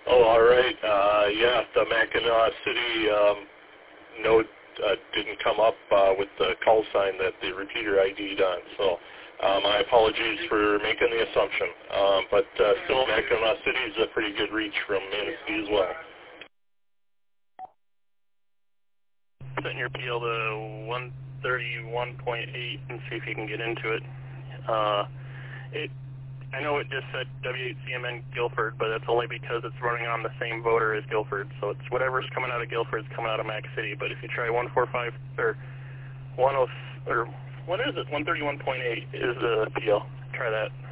Oh, all right. Yeah, the Mackinac City node didn't come up with the call sign that the repeater ID'd on. So my apologies for making the assumption. But still, Mackinac City is a pretty good reach from Manistee as well. Setting your PL to 131.8 and see if you can get into it. I know it just said W8CMN Guilford, but that's only because it's running on the same voter as Guilford. So it's whatever's coming out of Guilford is coming out of Mac City. But if you try 145 or 10 or what is it? 131.8 is the PL. Try that.